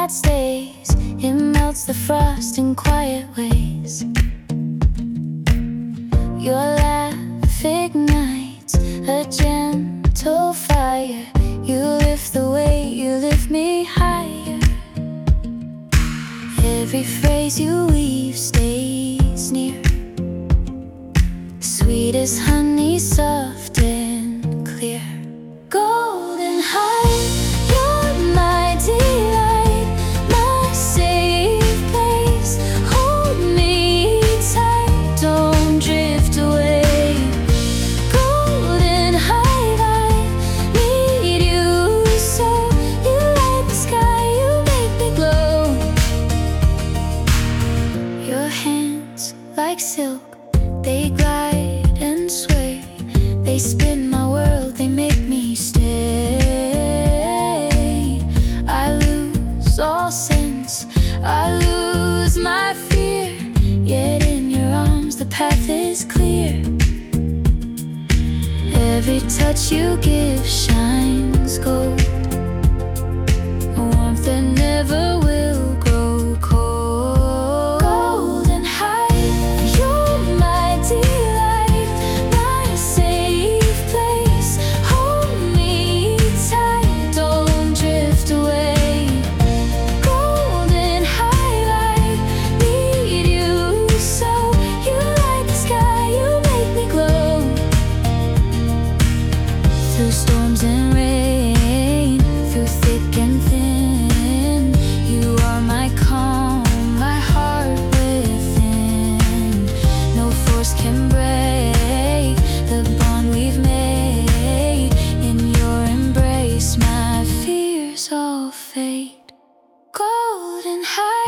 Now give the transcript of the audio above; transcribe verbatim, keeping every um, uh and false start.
that stays. It melts the frost in quiet ways. Your laugh ignites a gentle fire. You lift the weight, you lift me higher. Every phrase you weave stays near, sweet as honey, soft and clear. Golden height, you're my delight, my safe place. Hold me tight, don't drift away. Golden height, I need you so. You light the sky, you make me glow. Your hands like silk, they glide and sway. They spin my world, they make me stay. I lose all sense, I lose my fear. Yet in your arms the path is clear. Every touch you give shines gold, a warmth that never will grow cold. Golden height, you're my delight, my safe place. Hold me tight, don't drift away. Golden height, I need you so. You light the sky, you make me glow. Through storms and rain, through thick and thin, you are my calm, my heart within. No force can break the bond we've made. In your embrace my fears all fade. Golden height.